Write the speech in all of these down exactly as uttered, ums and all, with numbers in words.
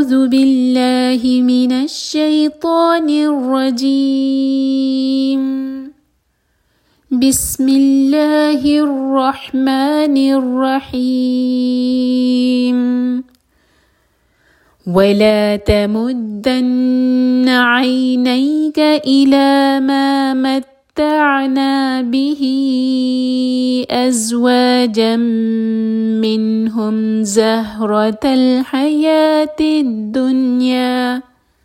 أعوذ بالله من الشيطان الرجيم. بسم الله الرحمن الرحيم. ولا تمدن عينيك إلى ما متعنا به أزواجا منهم زهرة الحياة الدنيا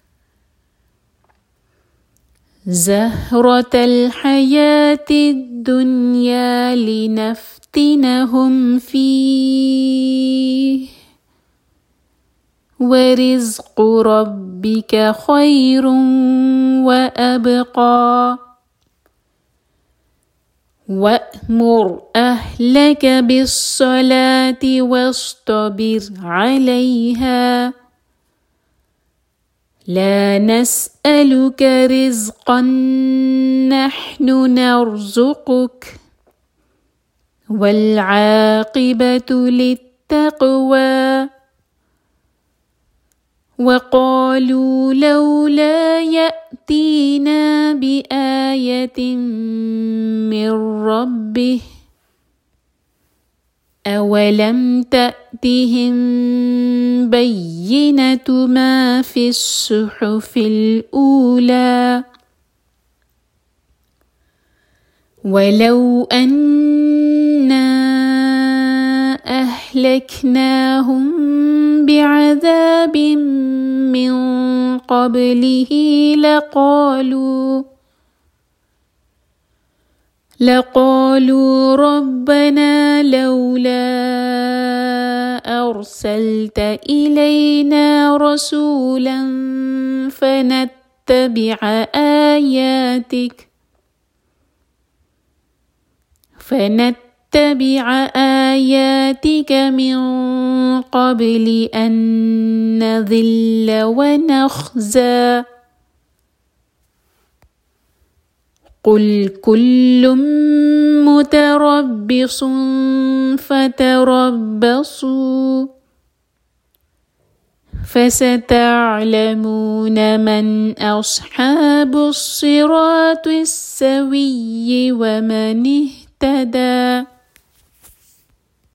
زهرة الحياة الدنيا لنفتنهم فيه ورزق ربك خير وأبقى. وأمر أهلك بالصلاة واصطبر عليها لا نسألك رزقا نحن نرزقك والعاقبة للتقوى. وقالوا لولا يأتينا بآية من ربه أولم تأتهم بينة ما في الصحف الأولى. ولو أنا أهلكناهم بعذاب من قبله لقالوا لقالوا ربنا لولا أرسلت إلينا رسولا فنتبع آياتك فنتبع آياتك من قبل أن نذل ونخزى. قل كل متربص فتربصوا فستعلمون من أصحاب الصراط السوي ومن اهتدى.